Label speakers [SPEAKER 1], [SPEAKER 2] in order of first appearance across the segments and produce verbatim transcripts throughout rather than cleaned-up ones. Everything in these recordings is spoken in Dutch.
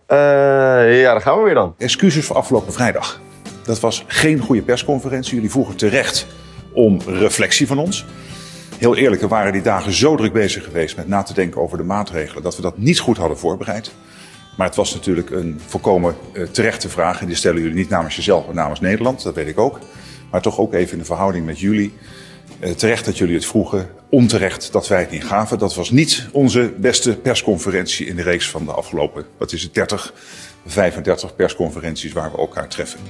[SPEAKER 1] Uh, ja, daar gaan we weer dan.
[SPEAKER 2] Excuses voor afgelopen vrijdag. Dat was geen goede persconferentie. Jullie vroegen terecht om reflectie van ons. Heel eerlijk, we waren die dagen zo druk bezig geweest met na te denken over de maatregelen, dat we dat niet goed hadden voorbereid. Maar het was natuurlijk een volkomen uh, terechte vraag. En die stellen jullie niet namens jezelf, maar namens Nederland. Dat weet ik ook. Maar toch ook even in de verhouding met jullie. Uh, terecht dat jullie het vroegen. Onterecht dat wij het niet gaven. Dat was niet onze beste persconferentie in de reeks van de afgelopen, wat is het, dertig, vijfendertig persconferenties waar we elkaar treffen.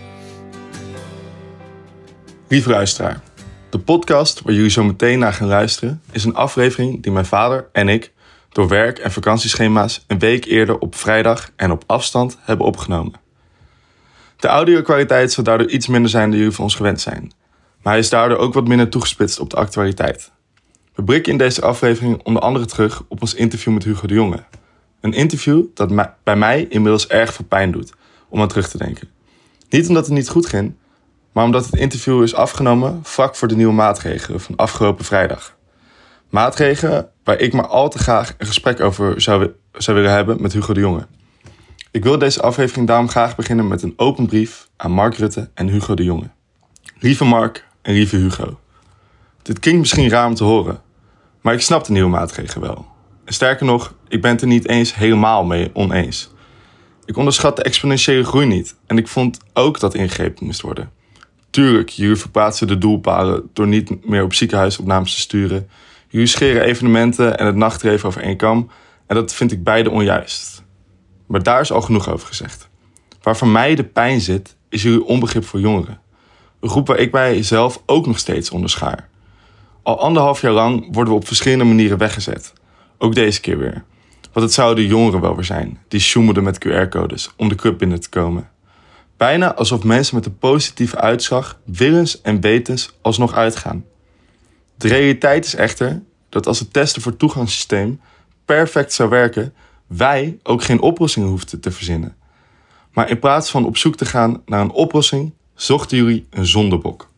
[SPEAKER 3] Lieve luisteraar, de podcast waar jullie zo meteen naar gaan luisteren is een aflevering die mijn vader en ik door werk- en vakantieschema's een week eerder op vrijdag en op afstand hebben opgenomen. De audio-kwaliteit zal daardoor iets minder zijn dan jullie van ons gewend zijn, maar hij is daardoor ook wat minder toegespitst op de actualiteit. We blikken in deze aflevering onder andere terug op ons interview met Hugo de Jonge. Een interview dat mij, bij mij inmiddels erg veel pijn doet om aan terug te denken. Niet omdat het niet goed ging, maar omdat het interview is afgenomen vlak voor de nieuwe maatregelen van afgelopen vrijdag. Maatregelen waar ik maar al te graag een gesprek over zou, zou willen hebben met Hugo de Jonge. Ik wil deze aflevering daarom graag beginnen met een open brief aan Mark Rutte en Hugo de Jonge. Lieve Mark en lieve Hugo. Dit klinkt misschien raar om te horen, maar ik snap de nieuwe maatregelen wel. En sterker nog, ik ben het er niet eens helemaal mee oneens. Ik onderschat de exponentiële groei niet en ik vond ook dat ingegrepen moest worden. Tuurlijk, jullie verplaatsen de doelpalen door niet meer op ziekenhuisopnames te sturen. Jullie scheren evenementen en het nachtleven over één kam. En dat vind ik beide onjuist. Maar daar is al genoeg over gezegd. Waar voor mij de pijn zit, is jullie onbegrip voor jongeren. Een groep waar ik mij zelf ook nog steeds onderschaar. Al anderhalf jaar lang worden we op verschillende manieren weggezet. Ook deze keer weer. Want het zouden jongeren wel weer zijn, die sjoemelden met Q R-codes om de club binnen te komen. Bijna alsof mensen met een positieve uitslag willens en wetens alsnog uitgaan. De realiteit is echter dat als het testen voor het toegangssysteem perfect zou werken, wij ook geen oplossingen hoefden te verzinnen. Maar in plaats van op zoek te gaan naar een oplossing, zochten jullie een zondebok.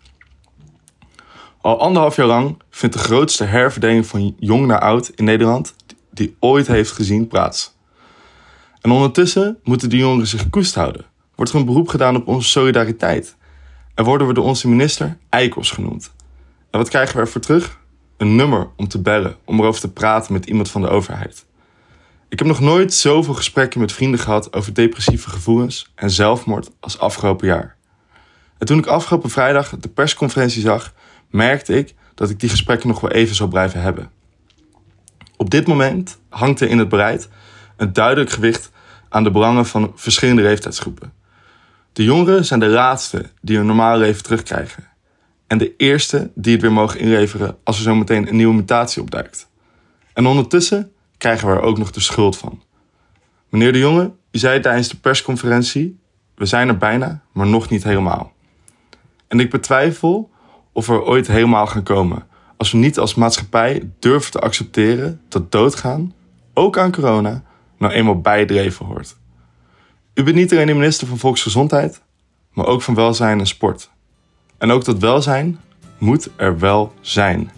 [SPEAKER 3] Al anderhalf jaar lang vindt de grootste herverdeling van jong naar oud in Nederland die ooit heeft gezien plaats. En ondertussen moeten die jongeren zich koest houden. Wordt er een beroep gedaan op onze solidariteit. En worden we door onze minister eikels genoemd. En wat krijgen we ervoor terug? Een nummer om te bellen, om erover te praten met iemand van de overheid. Ik heb nog nooit zoveel gesprekken met vrienden gehad over depressieve gevoelens en zelfmoord als afgelopen jaar. En toen ik afgelopen vrijdag de persconferentie zag, merkte ik dat ik die gesprekken nog wel even zou blijven hebben. Op dit moment hangt er in het beleid een duidelijk gewicht aan de belangen van verschillende leeftijdsgroepen. De jongeren zijn de laatste die hun normale leven terugkrijgen. En de eerste die het weer mogen inleveren als er zometeen een nieuwe mutatie opduikt. En ondertussen krijgen we er ook nog de schuld van. Meneer de Jonge, u zei tijdens de persconferentie, we zijn er bijna, maar nog niet helemaal. En ik betwijfel of we er ooit helemaal gaan komen, als we niet als maatschappij durven te accepteren dat doodgaan, ook aan corona, nou eenmaal bij het leven hoort. U bent niet alleen de minister van Volksgezondheid, maar ook van Welzijn en Sport. En ook dat welzijn moet er wel zijn.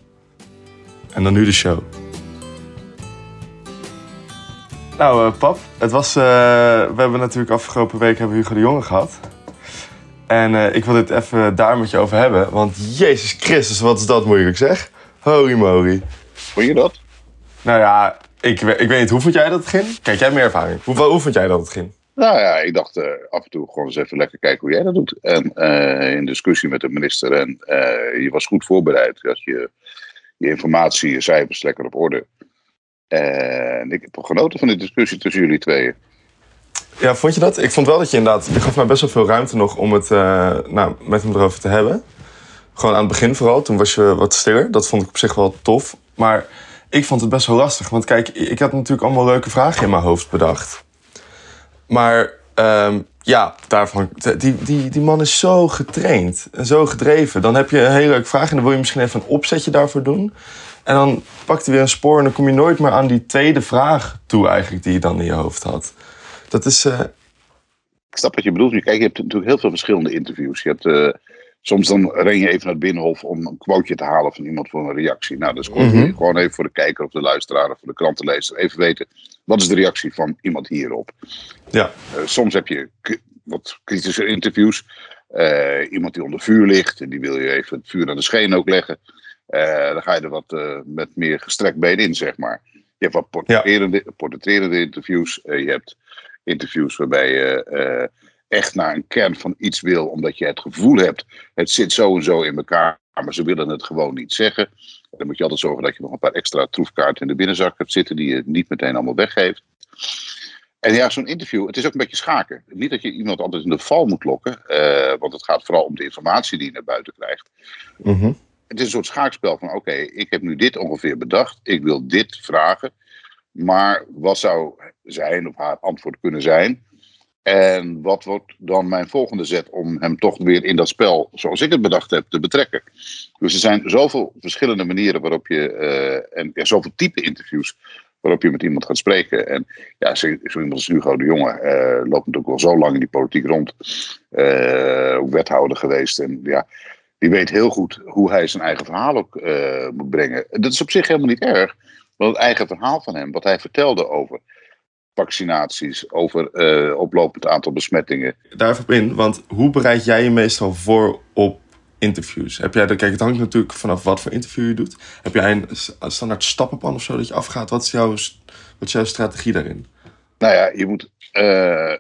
[SPEAKER 3] En dan nu de show. Nou, uh, pap, het was, uh, we hebben natuurlijk afgelopen week hebben we Hugo de Jonge gehad. En uh, ik wil dit even daar met je over hebben, want Jezus Christus, wat is dat moeilijk zeg. Holy moly.
[SPEAKER 4] Vond je dat?
[SPEAKER 3] Nou ja, ik, ik weet niet, hoe vond jij dat het ging? Kijk, jij hebt meer ervaring. Hoe, hoe vond jij dat het ging?
[SPEAKER 4] Nou ja, ik dacht uh, af en toe gewoon eens even lekker kijken hoe jij dat doet. En uh, in discussie met de minister. En uh, je was goed voorbereid. Je had je, je informatie, je cijfers lekker op orde. En ik heb genoten van de discussie tussen jullie tweeën.
[SPEAKER 3] Ja, vond je dat? Ik vond wel dat je inderdaad... Je gaf mij best wel veel ruimte nog om het uh, nou, met hem erover te hebben. Gewoon aan het begin vooral. Toen was je wat stiller. Dat vond ik op zich wel tof. Maar ik vond het best wel lastig. Want kijk, ik had natuurlijk allemaal leuke vragen in mijn hoofd bedacht. Maar um, ja, daarvan, die, die, die man is zo getraind en zo gedreven. Dan heb je een hele leuke vraag en dan wil je misschien even een opzetje daarvoor doen. En dan pakt hij weer een spoor en dan kom je nooit meer aan die tweede vraag toe eigenlijk die je dan in je hoofd had. Dat is... Uh...
[SPEAKER 4] Ik snap wat je bedoelt. Kijk, je hebt natuurlijk heel veel verschillende interviews. Je hebt uh, Soms dan ren je even naar het Binnenhof om een quoteje te halen van iemand voor een reactie. Nou, dus gewoon,
[SPEAKER 3] Mhm.
[SPEAKER 4] gewoon even voor de kijker of de luisteraar of voor de krantenlezer even weten, wat is de reactie van iemand hierop?
[SPEAKER 3] Ja.
[SPEAKER 4] Uh, soms heb je k- wat kritische interviews. Uh, iemand die onder vuur ligt, en die wil je even het vuur aan de scheen ook leggen. Uh, dan ga je er wat uh, met meer gestrekt been in, zeg maar. Je hebt wat portretterende, ja. portretterende interviews. Uh, je hebt interviews waarbij je uh, echt naar een kern van iets wil, omdat je het gevoel hebt, het zit zo en zo in elkaar, maar ze willen het gewoon niet zeggen. Dan moet je altijd zorgen dat je nog een paar extra troefkaarten in de binnenzak hebt zitten, die je niet meteen allemaal weggeeft. En ja, zo'n interview, het is ook een beetje schaken. Niet dat je iemand altijd in de val moet lokken, uh, want het gaat vooral om de informatie die je naar buiten krijgt.
[SPEAKER 3] Mm-hmm.
[SPEAKER 4] Het is een soort schaakspel van, oké, okay, ik heb nu dit ongeveer bedacht, ik wil dit vragen, maar wat zou zijn of haar antwoord kunnen zijn? En wat wordt dan mijn volgende zet om hem toch weer in dat spel, zoals ik het bedacht heb, te betrekken? Dus er zijn zoveel verschillende manieren waarop je, uh, en ja, zoveel type interviews, waarop je met iemand gaat spreken. En ja, zo, zo iemand als Hugo de Jonge uh, loopt natuurlijk al zo lang in die politiek rond. Uh, ook wethouder geweest. En ja, die weet heel goed hoe hij zijn eigen verhaal ook uh, moet brengen. Dat is op zich helemaal niet erg. Want het eigen verhaal van hem, wat hij vertelde over vaccinaties, over uh, oplopend aantal besmettingen.
[SPEAKER 3] Daar even op in, want hoe bereid jij je meestal voor op interviews? Heb jij, kijk, het hangt natuurlijk vanaf wat voor interview je doet. Heb jij een, een standaard stappenplan of zo dat je afgaat? Wat is jouw, wat is jouw strategie daarin?
[SPEAKER 4] Nou ja, je moet uh,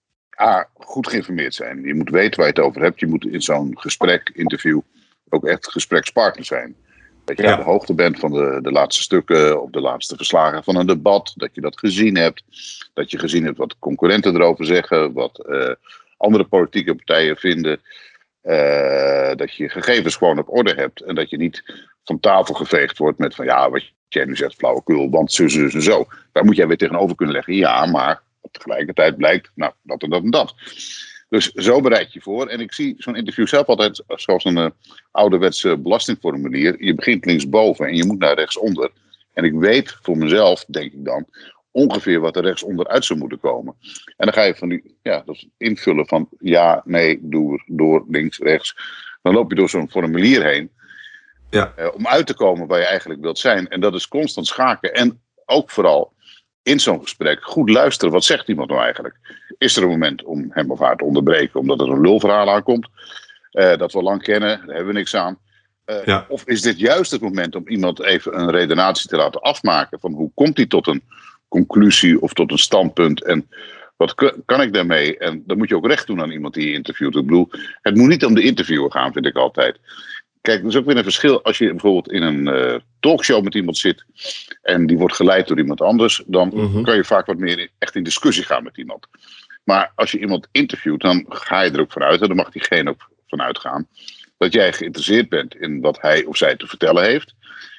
[SPEAKER 4] A, goed geïnformeerd zijn. Je moet weten waar je het over hebt. Je moet in zo'n gesprek, interview, ook echt gesprekspartner zijn. Dat je ja. aan de hoogte bent van de, de laatste stukken of de laatste verslagen van een debat. Dat je dat gezien hebt. Dat je gezien hebt wat concurrenten erover zeggen. Wat uh, andere politieke partijen vinden. Uh, dat je gegevens gewoon op orde hebt. En dat je niet van tafel geveegd wordt met van ja, wat jij nu zegt flauwekul, want zo, zo, zo, zo. Daar moet jij weer tegenover kunnen leggen. Ja, maar tegelijkertijd blijkt nou, dat en dat en dat. Dus zo bereid je voor. En ik zie zo'n interview zelf altijd zoals een uh, ouderwetse belastingformulier. Je begint linksboven en je moet naar rechtsonder. En ik weet voor mezelf, denk ik dan, ongeveer wat er rechtsonder uit zou moeten komen. En dan ga je van die, ja, dat invullen van ja, nee, door, door, links, rechts. Dan loop je door zo'n formulier heen.
[SPEAKER 3] Ja.
[SPEAKER 4] Uh, om uit te komen waar je eigenlijk wilt zijn. En dat is constant schaken. En ook vooral in zo'n gesprek goed luisteren. Wat zegt iemand nou eigenlijk? Is er een moment om hem of haar te onderbreken omdat er een lulverhaal aankomt? Uh, dat we al lang kennen, daar hebben we niks aan. Uh, ja. Of is dit juist het moment om iemand even een redenatie te laten afmaken? Van hoe komt hij tot een conclusie of tot een standpunt? En wat kan ik daarmee? En dan moet je ook recht doen aan iemand die je interviewt. Ik bedoel, het moet niet om de interviewer gaan, vind ik altijd. Kijk, er is ook weer een verschil als je bijvoorbeeld in een uh, talkshow met iemand zit en die wordt geleid door iemand anders, dan mm-hmm. kan je vaak wat meer echt in discussie gaan met iemand. Maar als je iemand interviewt, dan ga je er ook vanuit, en dan mag diegene ook vanuit gaan, dat jij geïnteresseerd bent in wat hij of zij te vertellen heeft.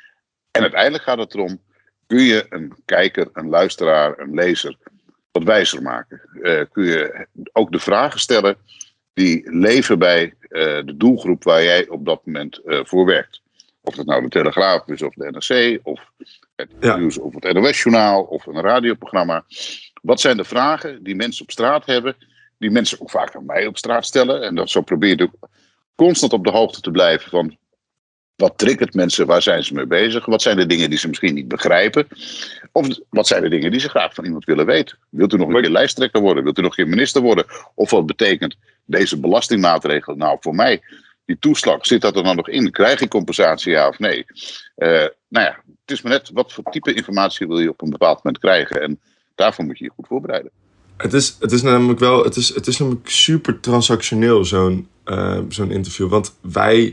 [SPEAKER 4] En uiteindelijk gaat het erom, kun je een kijker, een luisteraar, een lezer wat wijzer maken? Uh, kun je ook de vragen stellen die leven bij uh, de doelgroep waar jij op dat moment uh, voor werkt. Of het nou de Telegraaf is of de N R C of het ja. nieuws of het N O S-journaal of een radioprogramma. Wat zijn de vragen die mensen op straat hebben, die mensen ook vaak aan mij op straat stellen? En dat zo probeer je ook constant op de hoogte te blijven van wat triggert mensen, waar zijn ze mee bezig? Wat zijn de dingen die ze misschien niet begrijpen? Of wat zijn de dingen die ze graag van iemand willen weten? Wilt u nog een keer lijsttrekker worden? Wilt u nog een keer minister worden? Of wat betekent deze belastingmaatregel nou voor mij? Die toeslag, zit dat er dan nog in? Krijg ik compensatie, ja of nee? Uh, nou ja, het is maar net wat voor type informatie wil je op een bepaald moment krijgen. En daarvoor moet je je goed voorbereiden.
[SPEAKER 3] Het is, het is namelijk wel, het is, het is namelijk super transactioneel, zo'n, uh, zo'n interview. Want wij...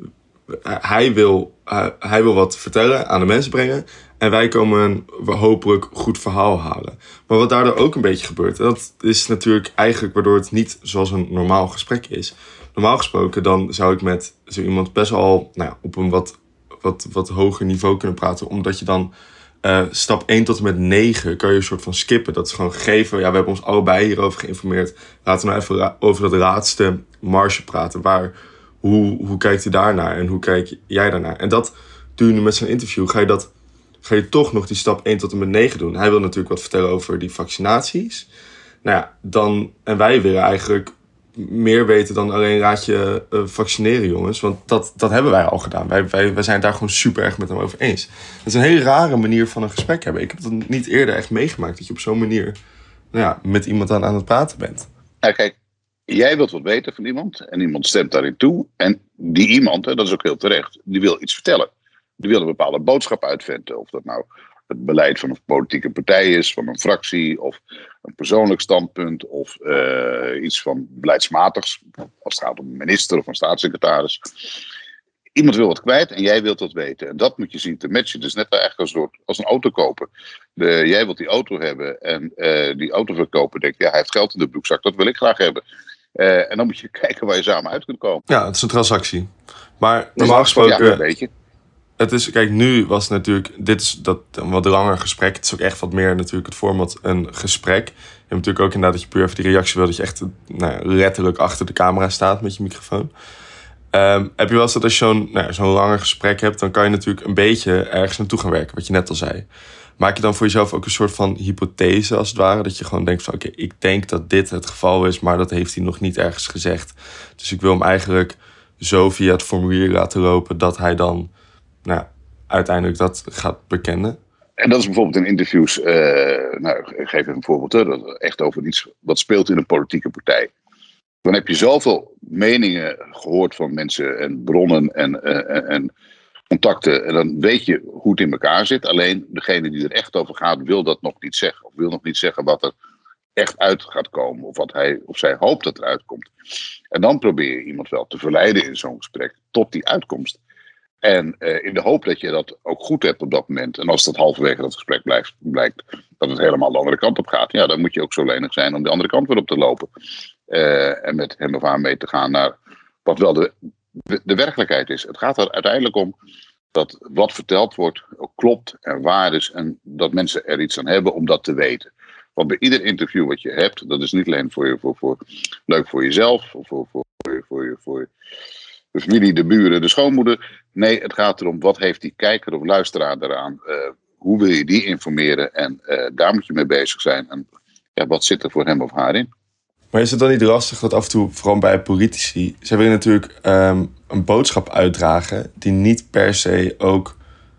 [SPEAKER 3] Hij wil, uh, hij wil wat vertellen, aan de mensen brengen. En wij komen een hopelijk goed verhaal halen. Maar wat daardoor ook een beetje gebeurt, dat is natuurlijk eigenlijk waardoor het niet zoals een normaal gesprek is. Normaal gesproken dan zou ik met zo iemand best wel nou ja, op een wat, wat, wat hoger niveau kunnen praten. Omdat je dan uh, stap één tot en met negen kan je een soort van skippen. Dat is gewoon gegeven. Ja, we hebben ons allebei hierover geïnformeerd. Laten we nou even ra- over dat laatste marge praten. Waar... Hoe, hoe kijkt hij daarnaar en hoe kijk jij daarnaar? En dat doe je nu met zo'n interview. Ga je, dat, ga je toch nog die stap één tot en met negen doen. Hij wil natuurlijk wat vertellen over die vaccinaties. Nou ja, dan, en wij willen eigenlijk meer weten dan alleen raad je uh, vaccineren, jongens. Want dat, dat hebben wij al gedaan. Wij, wij, wij zijn het daar gewoon super erg met hem over eens. Het is een hele rare manier van een gesprek hebben. Ik heb dat niet eerder echt meegemaakt, dat je op zo'n manier nou ja, met iemand aan, aan het praten bent.
[SPEAKER 4] Ja, kijk, jij wilt wat weten van iemand en iemand stemt daarin toe. En die iemand, hè, dat is ook heel terecht, die wil iets vertellen. Die wil een bepaalde boodschap uitventen. Of dat nou het beleid van een politieke partij is, van een fractie, of een persoonlijk standpunt, of uh, iets van beleidsmatigs, als het gaat om een minister of een staatssecretaris. Iemand wil wat kwijt en jij wilt dat weten. En dat moet je zien te matchen. Dus net eigenlijk als, door, als een auto kopen. De, jij wilt die auto hebben en uh, die autoverkoper denkt, ja, hij heeft geld in de broekzak, dat wil ik graag hebben. Uh, en dan moet je kijken waar je samen uit kunt komen.
[SPEAKER 3] Ja, het is een transactie. Maar normaal gesproken...
[SPEAKER 4] Ja, een beetje.
[SPEAKER 3] Het is, kijk, nu was het natuurlijk, dit is dat een wat langer gesprek. Het is ook echt wat meer natuurlijk het format een gesprek. Je hebt natuurlijk ook inderdaad dat je puur even die reactie wil, dat je echt nou, letterlijk achter de camera staat met je microfoon. Um, heb je wel eens dat als je zo'n, nou, zo'n langer gesprek hebt, dan kan je natuurlijk een beetje ergens naartoe gaan werken, wat je net al zei. Maak je dan voor jezelf ook een soort van hypothese als het ware, dat je gewoon denkt van oké, okay, ik denk dat dit het geval is, maar dat heeft hij nog niet ergens gezegd. Dus ik wil hem eigenlijk zo via het formulier laten lopen dat hij dan nou, uiteindelijk dat gaat bekennen.
[SPEAKER 4] En dat is bijvoorbeeld in interviews, uh, nou, ik geef even een voorbeeld, hè, dat echt over iets wat speelt in een politieke partij. Dan heb je zoveel meningen gehoord van mensen en bronnen en, uh, en contacten. En dan weet je hoe het in elkaar zit. Alleen degene die er echt over gaat wil dat nog niet zeggen. Of wil nog niet zeggen wat er echt uit gaat komen. Of wat hij of zij hoopt dat eruit komt. En dan probeer je iemand wel te verleiden in zo'n gesprek tot die uitkomst. En uh, in de hoop dat je dat ook goed hebt op dat moment. En als dat halverwege dat gesprek blijft, blijkt dat het helemaal de andere kant op gaat. Ja, dan moet je ook zo lenig zijn om de andere kant weer op te lopen. Uh, en met hem of haar mee te gaan naar wat wel de, de werkelijkheid is. Het gaat er uiteindelijk om dat wat verteld wordt ook klopt en waar is. En dat mensen er iets aan hebben om dat te weten. Want bij ieder interview wat je hebt, dat is niet alleen voor je, voor, voor, leuk voor jezelf. Of voor, voor, voor, voor, je, voor de familie, de buren, de schoonmoeder. Nee, het gaat erom wat heeft die kijker of luisteraar eraan. Uh, hoe wil je die informeren? En uh, daar moet je mee bezig zijn. En ja, wat zit er voor hem of haar in?
[SPEAKER 3] Maar is het dan niet lastig dat af en toe, vooral bij politici, ze willen natuurlijk um, een boodschap uitdragen die niet per se ook,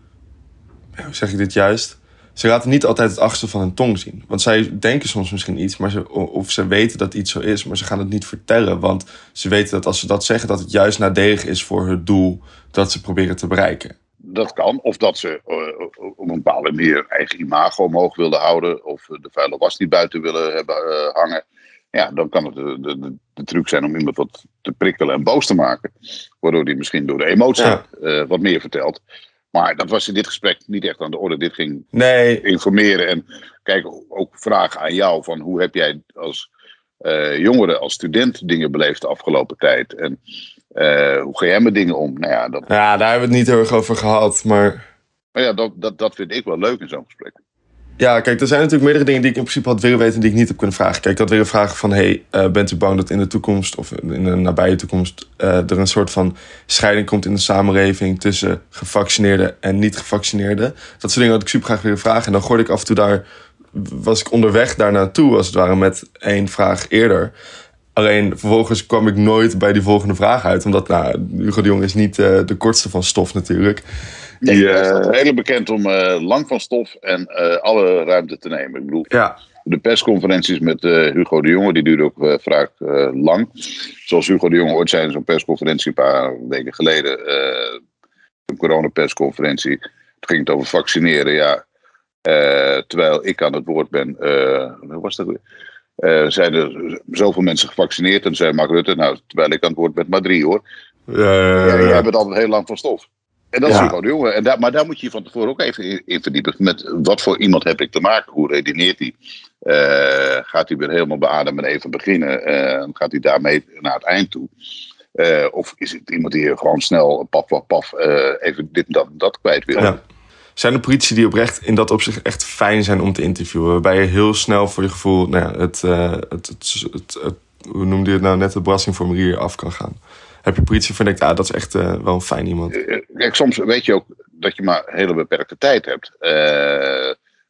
[SPEAKER 3] hoe zeg ik dit juist? Ze laten niet altijd het achterste van hun tong zien. Want zij denken soms misschien iets, maar ze, of ze weten dat iets zo is, maar ze gaan het niet vertellen. Want ze weten dat als ze dat zeggen, dat het juist nadelig is voor het doel dat ze proberen te bereiken.
[SPEAKER 4] Dat kan. Of dat ze uh, op een bepaalde manier eigen imago omhoog willen houden. Of de vuile was niet buiten willen hebben uh, hangen. Ja, dan kan het de, de, de truc zijn om iemand wat te prikkelen en boos te maken. Waardoor die misschien door de emotie ja. uh, wat meer vertelt. Maar dat was in dit gesprek niet echt aan de orde. Dit ging
[SPEAKER 3] nee.
[SPEAKER 4] informeren en kijk, ook vragen aan jou van hoe heb jij als uh, jongere, als student dingen beleefd de afgelopen tijd. En uh, hoe ga jij met dingen om? Nou ja, dat...
[SPEAKER 3] ja, daar hebben we het niet heel erg over gehad, maar...
[SPEAKER 4] maar ja, dat, dat, dat vind ik wel leuk in zo'n gesprek.
[SPEAKER 3] Ja, kijk, er zijn natuurlijk meerdere dingen die ik in principe had willen weten die ik niet heb kunnen vragen. Kijk, ik had willen vragen van, hey, uh, bent u bang dat in de toekomst of in de nabije toekomst uh, er een soort van scheiding komt in de samenleving tussen gevaccineerden en niet gevaccineerden? Dat soort dingen had ik super graag willen vragen. En dan gooide ik af en toe daar, was ik onderweg daar naartoe als het ware met één vraag eerder. Alleen vervolgens kwam ik nooit bij die volgende vraag uit. Omdat, nou, Hugo de Jong is niet uh, de kortste van stof natuurlijk.
[SPEAKER 4] Die uh, is heel bekend om uh, lang van stof en uh, alle ruimte te nemen. Ik bedoel,
[SPEAKER 3] ja.
[SPEAKER 4] De persconferenties met uh, Hugo de Jonge, die duurden ook uh, vaak uh, lang. Zoals Hugo de Jonge ooit zei in zo'n persconferentie een paar weken geleden. Uh, een coronapersconferentie. Toen ging het over vaccineren, ja. Uh, terwijl ik aan het woord ben, uh, hoe was dat weer? Uh, zijn er zoveel mensen gevaccineerd en zei Mark Rutte, nou, terwijl ik aan het woord ben, maar drie hoor.
[SPEAKER 3] Ja, ja, ja.
[SPEAKER 4] Ja, jij bent altijd heel lang van stof. En dat
[SPEAKER 3] ja.
[SPEAKER 4] is Hugo de Jonge. En daar, maar daar moet je van tevoren ook even in, in verdiepen. Met wat voor iemand heb ik te maken? Hoe redeneert hij? Uh, gaat hij weer helemaal beademen en even beginnen? Uh, gaat hij daarmee naar het eind toe? Uh, of is het iemand die gewoon snel paf, paf, paf uh, even dit en dat en dat kwijt wil?
[SPEAKER 3] Ja. Zijn er politici die oprecht in dat opzicht echt fijn zijn om te interviewen? Waarbij je heel snel voor je gevoel, nou ja, het, uh, het, het, het, het, hoe noemde je het nou net, het belastingformulier af kan gaan? Heb je politie van denkt, ah, dat is echt uh, wel een fijn iemand?
[SPEAKER 4] Kijk, soms weet je ook dat je maar een hele beperkte tijd hebt. Uh,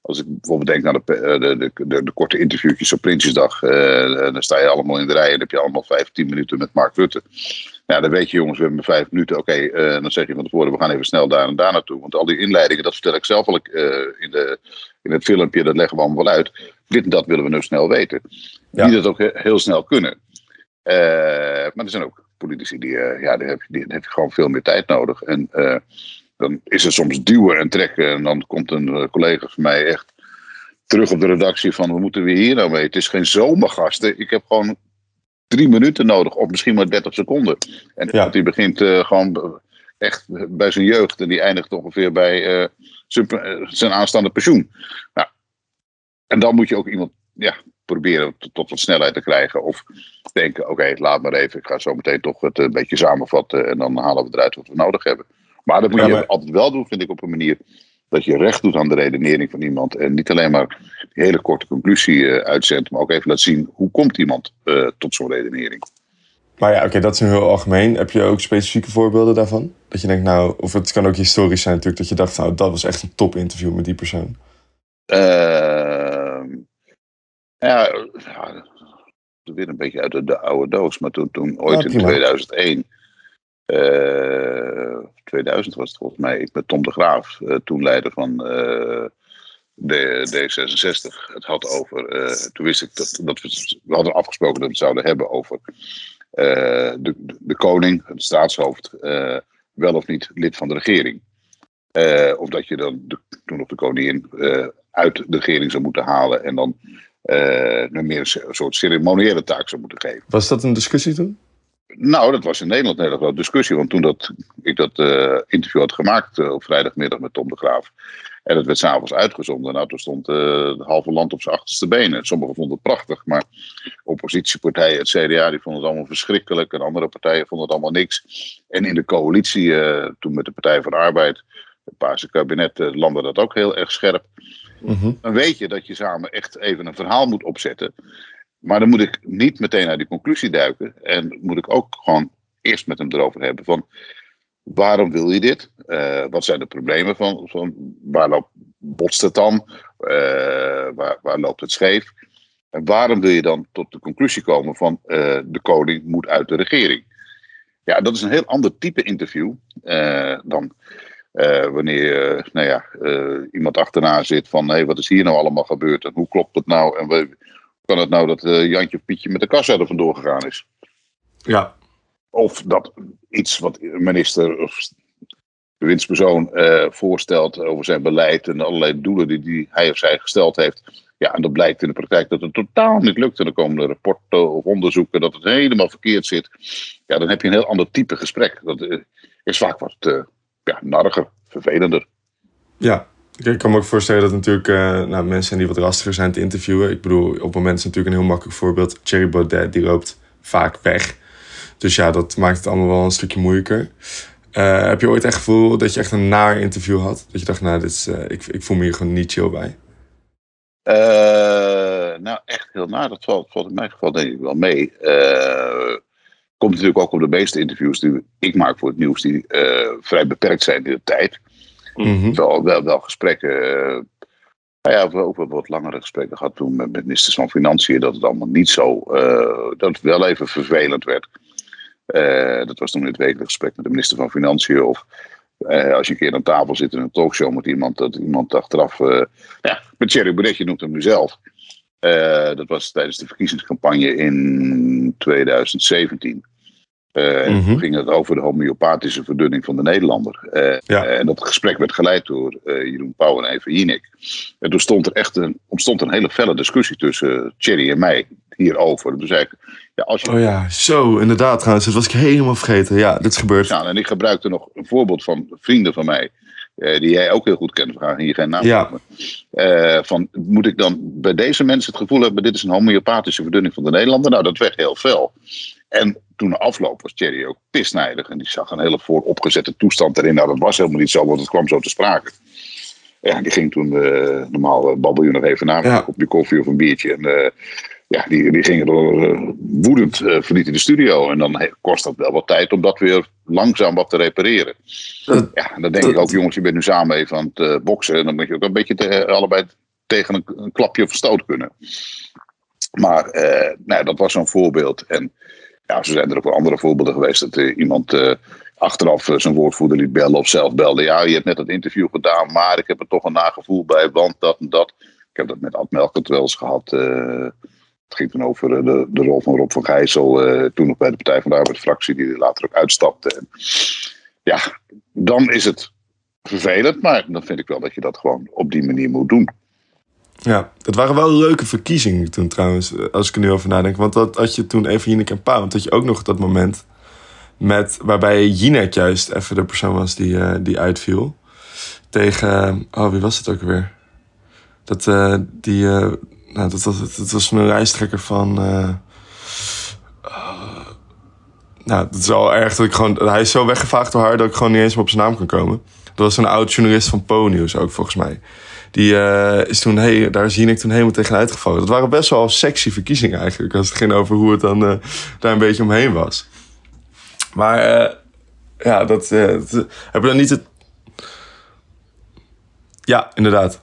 [SPEAKER 4] Als ik bijvoorbeeld denk naar de, de, de, de, de korte interviewtjes op Prinsjesdag. Uh, dan sta je allemaal in de rij en heb je allemaal vijf, tien minuten met Mark Rutte. Nou, dan weet je jongens, we hebben maar vijf minuten. Oké, okay, uh, dan zeg je van tevoren, we gaan even snel daar en daar naartoe. Want al die inleidingen, dat vertel ik zelf al uh, in, de, in het filmpje, dat leggen we allemaal wel uit. Dit en dat willen we nu snel weten. Ja. Die dat ook he, heel snel kunnen. Uh, maar er zijn ook politici die, uh, ja, die heb, die, die heb je gewoon veel meer tijd nodig. En uh, dan is het soms duwen en trekken. En dan komt een uh, collega van mij echt terug op de redactie van, wat moeten we hier nou mee? Het is geen zomergasten. Ik heb gewoon drie minuten nodig, of misschien maar dertig seconden. En ja. die begint uh, gewoon echt bij zijn jeugd en die eindigt ongeveer bij uh, zijn, uh, zijn aanstaande pensioen. Nou, en dan moet je ook iemand ja, proberen tot, tot wat snelheid te krijgen. Of denken, oké, okay, laat maar even. Ik ga zo meteen toch het een beetje samenvatten en dan halen we eruit wat we nodig hebben. Maar dat moet ja, maar... je altijd wel doen, vind ik, op een manier dat je recht doet aan de redenering van iemand. En niet alleen maar die hele korte conclusie uh, uitzendt, maar ook even laat zien hoe komt iemand uh, tot zo'n redenering.
[SPEAKER 3] Maar ja, oké, okay, dat is nu heel algemeen. Heb je ook specifieke voorbeelden daarvan? Dat je denkt, nou, of het kan ook historisch zijn natuurlijk, dat je dacht, nou, dat was echt een top interview met die persoon.
[SPEAKER 4] Uh, ja, ja, weer een beetje uit de, de oude doos, maar toen, toen ooit ja, in tweeduizend één... Uh, tweeduizend was het volgens mij, ik met Tom de Graaf, uh, toen leider van uh, de D zesenzestig, het had over, uh, toen wist ik dat, dat we, we hadden afgesproken dat we het zouden hebben over uh, de, de koning, het staatshoofd, uh, wel of niet lid van de regering. Uh, of dat je dan de, toen op de koningin uh, uit de regering zou moeten halen en dan uh, meer een soort ceremoniële taak zou moeten geven.
[SPEAKER 3] Was dat een discussie toen?
[SPEAKER 4] Nou, dat was in Nederland een hele grote discussie. Want toen dat, ik dat uh, interview had gemaakt uh, op vrijdagmiddag met Tom de Graaf. En dat werd s'avonds uitgezonden. Nou, toen stond uh, het halve land op zijn achterste benen. Sommigen vonden het prachtig. Maar oppositiepartijen, het C D A, die vonden het allemaal verschrikkelijk. En andere partijen vonden het allemaal niks. En in de coalitie, uh, toen met de Partij van de Arbeid, het Paarse kabinet, uh, landde dat ook heel erg scherp. Mm-hmm. Dan weet je dat je samen echt even een verhaal moet opzetten. Maar dan moet ik niet meteen naar die conclusie duiken. En moet ik ook gewoon eerst met hem erover hebben van, waarom wil je dit? Uh, wat zijn de problemen van? van waar loopt, botst het dan? Uh, waar, waar loopt het scheef? En waarom wil je dan tot de conclusie komen van uh, de koning moet uit de regering? Ja, dat is een heel ander type interview uh, dan uh, wanneer uh, nou ja, uh, iemand achterna zit van, hey, wat is hier nou allemaal gebeurd? En hoe klopt het nou? En we, kan het nou dat uh, Jantje of Pietje met de kassa er vandoor gegaan is?
[SPEAKER 3] Ja.
[SPEAKER 4] Of dat iets wat een minister of bewindspersoon uh, voorstelt over zijn beleid en allerlei doelen die, die hij of zij gesteld heeft. Ja, en dat blijkt in de praktijk dat het totaal niet lukt. En dan komen er rapporten of onderzoeken dat het helemaal verkeerd zit. Ja, dan heb je een heel ander type gesprek. Dat uh, is vaak wat uh, ja, narriger, vervelender.
[SPEAKER 3] Ja. Ik kan me ook voorstellen dat natuurlijk uh, nou, mensen die wat rastiger zijn te interviewen. Ik bedoel, op het moment is natuurlijk een heel makkelijk voorbeeld. Thierry Baudet, die loopt vaak weg. Dus ja, dat maakt het allemaal wel een stukje moeilijker. Uh, heb je ooit echt het gevoel dat je echt een naar interview had? Dat je dacht, nou, dit is, uh, ik, ik voel me hier gewoon niet chill bij.
[SPEAKER 4] Uh, nou, echt heel naar. Dat valt, valt in mijn geval denk ik wel mee. Uh, komt natuurlijk ook op de meeste interviews die ik maak voor het nieuws, die uh, vrij beperkt zijn in de tijd. Mm-hmm. Wel, wel, wel gesprekken. Uh, nou ja, we ook wel wat langere gesprekken gehad toen met ministers van Financiën. Dat het allemaal niet zo. Uh, dat het wel even vervelend werd. Uh, dat was toen in het wekelijks gesprek met de minister van Financiën. Of uh, als je een keer aan tafel zit in een talkshow met iemand. Dat iemand achteraf. Uh, ja, met Thierry Baudet, je noemt hem nu zelf. Uh, dat was tijdens de verkiezingscampagne in tweeduizend zeventien. Uh, mm-hmm. Toen ging het over de homeopathische verdunning van de Nederlander. Uh, ja. uh, en dat gesprek werd geleid door uh, Jeroen Pauw en Eva Jinek. En toen stond er echt een, ontstond een hele felle discussie tussen uh, Thierry en mij hierover. Dus eigenlijk, ja, als je...
[SPEAKER 3] Oh ja, zo, inderdaad trouwens. Dat was ik helemaal vergeten. Ja, dit is gebeurd.
[SPEAKER 4] Ja, en ik gebruikte nog een voorbeeld van vrienden van mij. Uh, die jij ook heel goed kent. We gaan hier geen naam noemen. Ja. Uh, van, moet ik dan bij deze mensen het gevoel hebben, dit is een homeopathische verdunning van de Nederlander? Nou, dat werd heel fel. En toen de afloop was Thierry ook pisnijdig. En die zag een hele vooropgezette toestand erin. Nou, dat was helemaal niet zo, want het kwam zo te sprake. Ja, die ging toen, uh, normaal uh, babbel je nog even na, ja. Op je koffie of een biertje. En uh, ja, die, die gingen door uh, woedend uh, verlieten de studio. En dan hey, kost dat wel wat tijd om dat weer langzaam wat te repareren. Uh, ja, en dan denk uh, ik ook, jongens, je bent nu samen even aan het uh, boksen. En dan moet je ook een beetje te, uh, allebei tegen een, een klapje of stoot kunnen. Maar uh, nou, dat was zo'n voorbeeld. En ja, zo zijn er ook wel andere voorbeelden geweest. Dat uh, iemand uh, achteraf uh, zijn woordvoerder liet bellen of zelf belde. Ja, je hebt net het interview gedaan, maar ik heb er toch een nagevoel bij, want dat en dat. Ik heb dat met Ad Melkert wel eens gehad. Uh, het ging toen over uh, de, de rol van Rob van Gijssel. Uh, toen nog bij de Partij van de Arbeid-fractie, die later ook uitstapte. En, ja, dan is het vervelend, maar dan vind ik wel dat je dat gewoon op die manier moet doen.
[SPEAKER 3] Ja, het waren wel leuke verkiezingen toen trouwens, als ik er nu over nadenk. Want dat had je toen even Jinek en Pa, want dat je ook nog dat moment met waarbij Jinek juist even de persoon was die, uh, die uitviel. Tegen, oh wie was het ook weer? Dat, uh, die, uh, nou, dat, was, dat was een lijsttrekker van... Uh, uh, nou, dat is al erg dat ik gewoon... Hij is zo weggevaagd door haar dat ik gewoon niet eens meer op zijn naam kan komen. Dat was een oud journalist van Po-nieuws ook, volgens mij. Die uh, is toen, hey, daar zie ik toen helemaal tegenuit gevallen. Dat waren best wel sexy verkiezingen eigenlijk. Als het ging over hoe het dan uh, daar een beetje omheen was. Maar uh, ja, dat... Uh, dat uh, heb je dan niet het... Ja, inderdaad.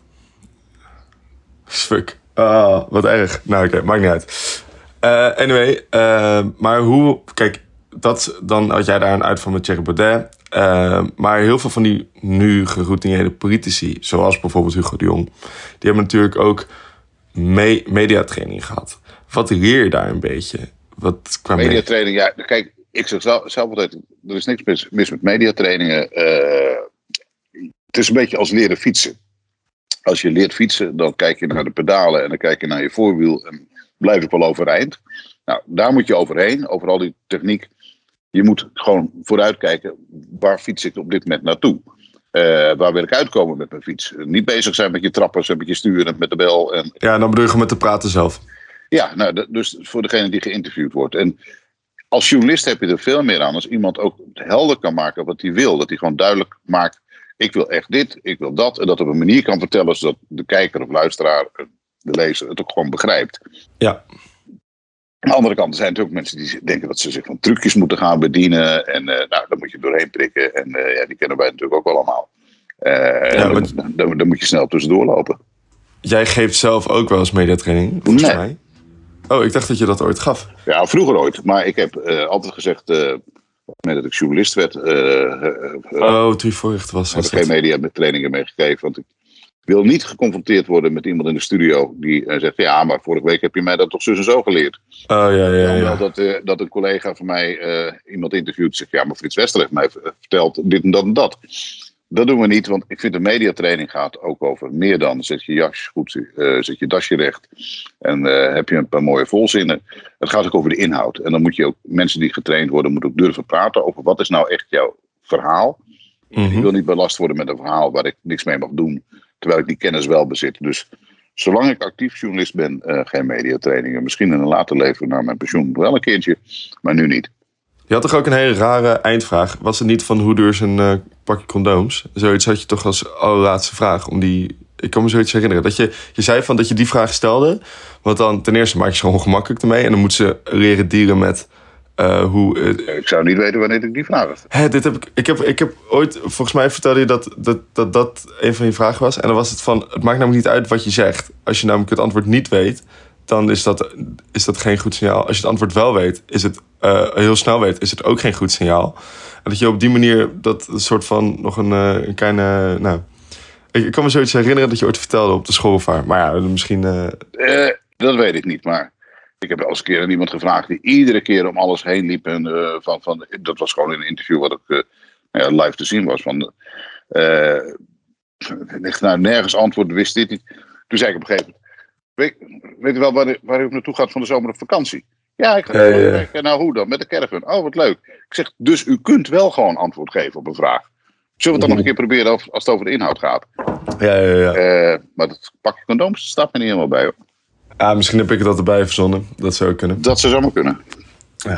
[SPEAKER 3] Fuck. Oh, wat erg. Nou, oké, okay, maakt niet uit. Uh, anyway, uh, maar hoe... Kijk, dat, dan had jij daar een uitval met Thierry Baudet. Uh, maar heel veel van die nu geroutineerde politici, zoals bijvoorbeeld Hugo de Jong, die hebben natuurlijk ook me- mediatraining gehad. Wat leer je daar een beetje? Wat qua
[SPEAKER 4] mediatraining, ja, kijk, ik zeg zelf, zelf altijd, er is niks mis, mis met mediatrainingen. Uh, het is een beetje als leren fietsen. Als je leert fietsen, dan kijk je naar de pedalen en dan kijk je naar je voorwiel en blijf ik wel overeind. Nou, daar moet je overheen, over al die techniek. Je moet gewoon vooruitkijken, waar fiets ik op dit moment naartoe? Uh, waar wil ik uitkomen met mijn fiets? Niet bezig zijn met je trappers en met je sturen en met de bel. En...
[SPEAKER 3] Ja, dan bedoel je met te praten zelf.
[SPEAKER 4] Ja, nou, d- dus voor degene die geïnterviewd wordt. En als journalist heb je er veel meer aan als iemand ook helder kan maken wat hij wil. Dat hij gewoon duidelijk maakt, ik wil echt dit, ik wil dat. En dat op een manier kan vertellen zodat de kijker of luisteraar, de lezer, het ook gewoon begrijpt.
[SPEAKER 3] Ja.
[SPEAKER 4] Aan de andere kant er zijn natuurlijk mensen die denken dat ze zich van trucjes moeten gaan bedienen. En uh, nou, daar moet je doorheen prikken. En uh, ja, die kennen wij natuurlijk ook wel allemaal. Uh, ja, dan, maar... dan, dan moet je snel tussendoor lopen.
[SPEAKER 3] Jij geeft zelf ook wel eens mediatraining, volgens
[SPEAKER 4] nee.
[SPEAKER 3] mij. Oh, ik dacht dat je dat ooit gaf.
[SPEAKER 4] Ja, vroeger ooit. Maar ik heb uh, altijd gezegd, uh, dat ik journalist werd. Uh, uh,
[SPEAKER 3] oh, toen je voorlicht was.
[SPEAKER 4] Heb ik geen media met trainingen meegegeven. Want ik wil niet geconfronteerd worden met iemand in de studio die uh, zegt, ja, maar vorige week heb je mij dat toch zus en zo geleerd.
[SPEAKER 3] Oh, ja, ja, ja.
[SPEAKER 4] ja. Dat, uh, dat een collega van mij uh, iemand interviewt, zegt, ja, maar Frits Wester heeft mij verteld dit en dat en dat. Dat doen we niet, want ik vind de mediatraining gaat ook over meer dan zet je jas goed, uh, zet je dasje recht en uh, heb je een paar mooie volzinnen. Het gaat ook over de inhoud. En dan moet je ook, mensen die getraind worden, moeten ook durven praten over wat is nou echt jouw verhaal. Mm-hmm. Ik wil niet belast worden met een verhaal waar ik niks mee mag doen, terwijl ik die kennis wel bezit. Dus zolang ik actief journalist ben, uh, geen mediatrainingen. Misschien in een later leven na mijn pensioen wel een keertje, maar nu niet.
[SPEAKER 3] Je had toch ook een hele rare eindvraag. Was het niet van hoe duur is een uh, pakje condooms? Zoiets had je toch als allerlaatste vraag. Om die, ik kan me zoiets herinneren. Dat je, je zei van dat je die vraag stelde. Want dan ten eerste maak je ze ongemakkelijk ermee. En dan moet ze leren dealen met uh, hoe... Uh,
[SPEAKER 4] ik zou niet weten wanneer ik die vraag had.
[SPEAKER 3] Hè, dit heb ik, ik, heb, ik heb ooit... Volgens mij vertelde je dat dat, dat dat een van je vragen was. En dan was het van... Het maakt namelijk niet uit wat je zegt. Als je namelijk het antwoord niet weet... dan is dat, is dat geen goed signaal. Als je het antwoord wel weet, is het uh, heel snel weet, is het ook geen goed signaal. En dat je op die manier dat een soort van nog een, uh, een kleine... Nou, ik, ik kan me zoiets herinneren dat je ooit vertelde op de schoolvaart. Maar ja, misschien... Uh...
[SPEAKER 4] Uh, dat weet ik niet, maar ik heb al eens een keer aan iemand gevraagd die iedere keer om alles heen liep. En, uh, van, van, dat was gewoon in een interview wat ook uh, ja, live te zien was. Van, uh, nou, nergens antwoord, wist dit niet. Toen zei ik op een gegeven moment... Weet, weet u wel waar u, waar u naartoe gaat van de zomer op vakantie? Ja, ik ga
[SPEAKER 3] ja, ja.
[SPEAKER 4] kijken. Nou, hoe dan? Met de caravan. Oh, wat leuk. Ik zeg, dus u kunt wel gewoon antwoord geven op een vraag. Zullen we het dan nog een keer proberen als het over de inhoud gaat?
[SPEAKER 3] Ja, ja, ja.
[SPEAKER 4] Uh, maar dat pakje condooms staat me niet helemaal bij, hoor.
[SPEAKER 3] Ah, misschien heb ik het dat erbij verzonnen. Dat zou kunnen.
[SPEAKER 4] Dat zou zomaar kunnen.
[SPEAKER 3] Ja.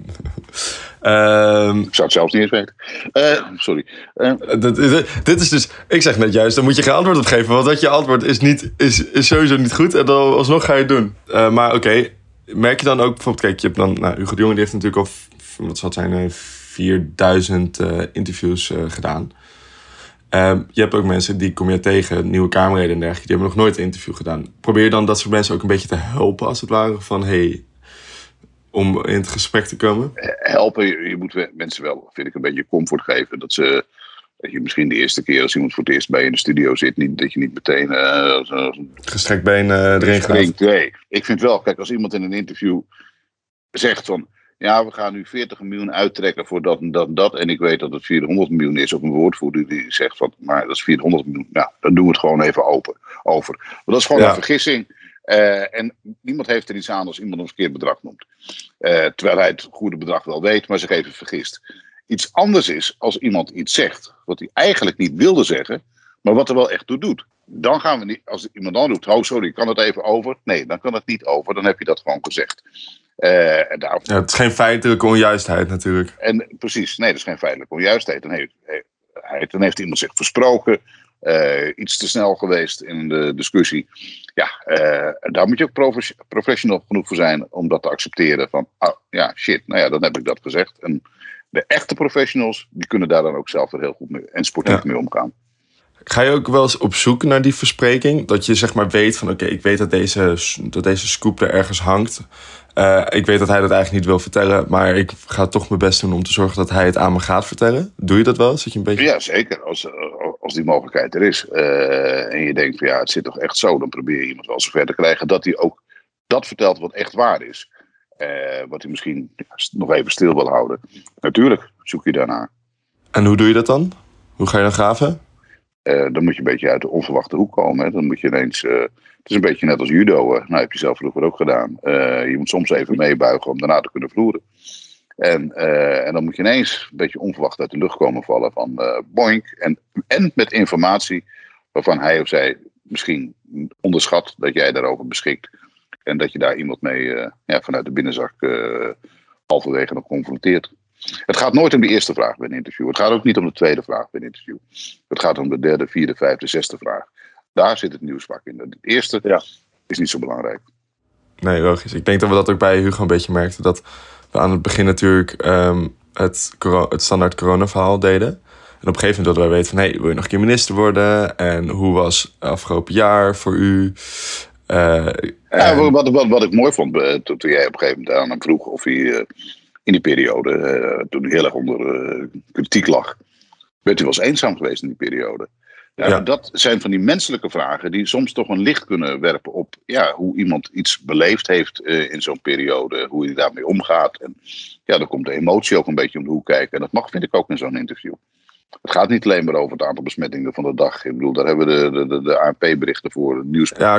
[SPEAKER 3] um,
[SPEAKER 4] ik zou het zelfs niet eens weten. Uh, sorry. Uh,
[SPEAKER 3] dit, dit, dit is dus... Ik zeg net juist, daar moet je geen antwoord op geven. Want dat je antwoord is, niet, is, is sowieso niet goed. En dan alsnog ga je het doen. Uh, maar oké, okay, merk je dan ook... Bijvoorbeeld, kijk, je hebt dan... Nou, Hugo de Jonge die heeft natuurlijk al... Wat zal het zijn? vierduizend uh, interviews uh, gedaan. Um, je hebt ook mensen, die kom je tegen, nieuwe Kamerleden en dergelijke, die hebben nog nooit een interview gedaan. Probeer je dan dat soort mensen ook een beetje te helpen, als het ware, van hey, om in het gesprek te komen?
[SPEAKER 4] Helpen, je, je moet mensen wel, vind ik, een beetje comfort geven. Dat ze, dat je misschien de eerste keer als iemand voor het eerst bij je in de studio zit, niet, dat je niet meteen uh, als, als een
[SPEAKER 3] gestrekt been uh, erin gaat.
[SPEAKER 4] Nee, ik vind wel, kijk, als iemand in een interview zegt van, ja, we gaan nu veertig miljoen uittrekken voor dat en dat en dat. En ik weet dat het vierhonderd miljoen is. Of een woordvoerder die zegt van, maar dat is vierhonderd miljoen. Nou, dan doen we het gewoon even open, over. Maar dat is gewoon ja. een vergissing. Uh, en niemand heeft er iets aan als iemand een verkeerd bedrag noemt. Uh, terwijl hij het goede bedrag wel weet, maar zich even vergist. Iets anders is als iemand iets zegt wat hij eigenlijk niet wilde zeggen, maar wat er wel echt toe doet. Dan gaan we niet, als iemand dan roept, oh sorry, kan het even over? Nee, dan kan het niet over, dan heb je dat gewoon gezegd. Uh, en daarom...
[SPEAKER 3] ja, het is geen feitelijke onjuistheid natuurlijk.
[SPEAKER 4] En, precies, nee, dat is geen feitelijke onjuistheid. Dan heeft, hij, dan heeft iemand zich versproken, uh, iets te snel geweest in de discussie. Ja, uh, daar moet je ook professional genoeg voor zijn om dat te accepteren. Van, oh, ja, shit, nou ja, dan heb ik dat gezegd. En de echte professionals, die kunnen daar dan ook zelf er heel goed mee en sportief ja. mee omgaan.
[SPEAKER 3] Ga je ook wel eens op zoek naar die verspreking? Dat je zeg maar weet van, oké, okay, ik weet dat deze, dat deze scoop er ergens hangt. Uh, ik weet dat hij dat eigenlijk niet wil vertellen, maar ik ga toch mijn best doen om te zorgen dat hij het aan me gaat vertellen. Doe je dat wel eens? Dat je een beetje...
[SPEAKER 4] Ja, zeker. Als, als die mogelijkheid er is. Uh, en je denkt van ja, het zit toch echt zo. Dan probeer je iemand wel zover te krijgen dat hij ook dat vertelt wat echt waar is. Uh, wat hij misschien ja, nog even stil wil houden. Natuurlijk zoek je daarnaar.
[SPEAKER 3] En hoe doe je dat dan? Hoe ga je dan graven?
[SPEAKER 4] Uh, dan moet je een beetje uit de onverwachte hoek komen. Hè. Dan moet je ineens... Uh, het is een beetje net als judo. Uh, nou, heb je zelf vroeger ook gedaan. Uh, je moet soms even meebuigen om daarna te kunnen vloeren. En, uh, en dan moet je ineens een beetje onverwacht uit de lucht komen vallen van uh, boink. En, en met informatie waarvan hij of zij misschien onderschat dat jij daarover beschikt. En dat je daar iemand mee uh, ja, vanuit de binnenzak uh, halverwege nog confronteert. Het gaat nooit om de eerste vraag bij een interview. Het gaat ook niet om de tweede vraag bij een interview. Het gaat om de derde, vierde, vijfde, zesde vraag. Daar zit het nieuwsvak in. De eerste ja. is niet zo belangrijk.
[SPEAKER 3] Nee, logisch. Ik denk dat we dat ook bij Hugo een beetje merkten. Dat we aan het begin natuurlijk um, het, het standaard corona-verhaal deden. En op een gegeven moment wilden wij weten van... hey, wil je nog een keer minister worden? En hoe was het afgelopen jaar voor u? Uh,
[SPEAKER 4] ja, en... wat, wat, wat ik mooi vond, uh, toen, toen jij op een gegeven moment aan hem vroeg... of hij uh, in die periode, uh, toen hij heel erg onder uh, kritiek lag... werd hij wel eens eenzaam geweest in die periode. Ja, ja. Dat zijn van die menselijke vragen die soms toch een licht kunnen werpen op ja, hoe iemand iets beleefd heeft uh, in zo'n periode, hoe hij daarmee omgaat. En ja, dan komt de emotie ook een beetje om de hoek kijken. En dat mag, vind ik, ook in zo'n interview. Het gaat niet alleen maar over het aantal besmettingen van de dag. Ik bedoel, daar hebben we de, de, de A N P-berichten voor, het nieuws.
[SPEAKER 3] Ja,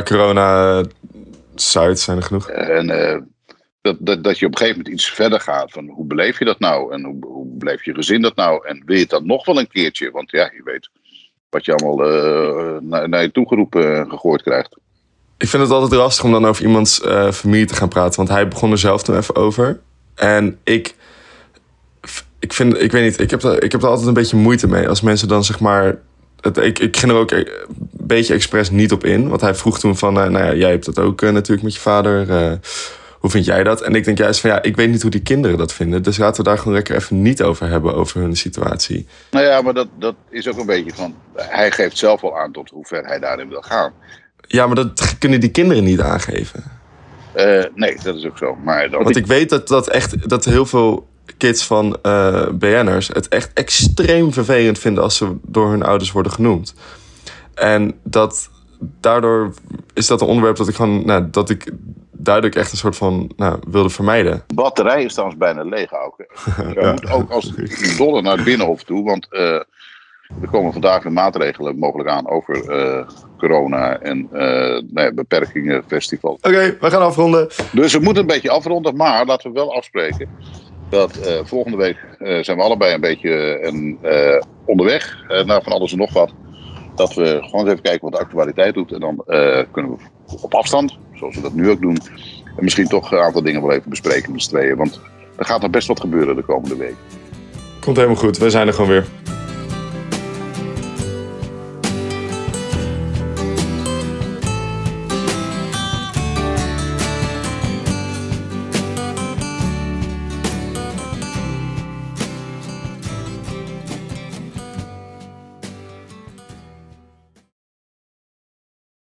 [SPEAKER 3] corona-sites zijn er genoeg.
[SPEAKER 4] En uh, dat, dat, dat je op een gegeven moment iets verder gaat van hoe beleef je dat nou? En hoe, hoe beleef je gezin dat nou? En wil je dat nog wel een keertje? Want ja, je weet... wat je allemaal uh, naar, naar je toegeroepen uh, gegooid krijgt.
[SPEAKER 3] Ik vind het altijd lastig om dan over iemands uh, familie te gaan praten. Want hij begon er zelf toen even over. En ik... Ik vind... Ik weet niet, ik heb, er, ik heb er altijd een beetje moeite mee. Als mensen dan zeg maar... Het, ik, ik ging er ook een beetje expres niet op in. Want hij vroeg toen van... Uh, nou ja, jij hebt dat ook uh, natuurlijk met je vader... Uh, hoe vind jij dat? En ik denk juist van ja, ik weet niet hoe die kinderen dat vinden. Dus laten we daar gewoon lekker even niet over hebben, over hun situatie.
[SPEAKER 4] Nou ja, maar dat, dat is ook een beetje van... Hij geeft zelf al aan tot hoe ver hij daarin wil gaan.
[SPEAKER 3] Ja, maar dat kunnen die kinderen niet aangeven.
[SPEAKER 4] Uh, nee, dat is ook zo. Maar dan...
[SPEAKER 3] Want ik weet dat, dat, echt, dat heel veel kids van uh, B N'ers het echt extreem vervelend vinden als ze door hun ouders worden genoemd. En dat... Daardoor is dat een onderwerp dat ik gewoon, nou, dat ik duidelijk echt een soort van nou, wilde vermijden.
[SPEAKER 4] De batterij is trouwens bijna leeg, Auke. Je ja. moet ook als dolle naar het Binnenhof toe, want uh, er komen vandaag de maatregelen mogelijk aan over uh, corona en uh, nou ja, beperkingen, festival.
[SPEAKER 3] Oké, okay, we gaan afronden.
[SPEAKER 4] Dus we moeten een beetje afronden, maar laten we wel afspreken dat uh, volgende week uh, zijn we allebei een beetje uh, uh, onderweg uh, naar van alles en nog wat. Dat we gewoon even kijken wat de actualiteit doet. En dan uh, kunnen we op afstand, zoals we dat nu ook doen... en misschien toch een aantal dingen wel even bespreken met z'n tweeën. Want er gaat nog best wat gebeuren de komende week.
[SPEAKER 3] Komt helemaal goed, we zijn er gewoon weer.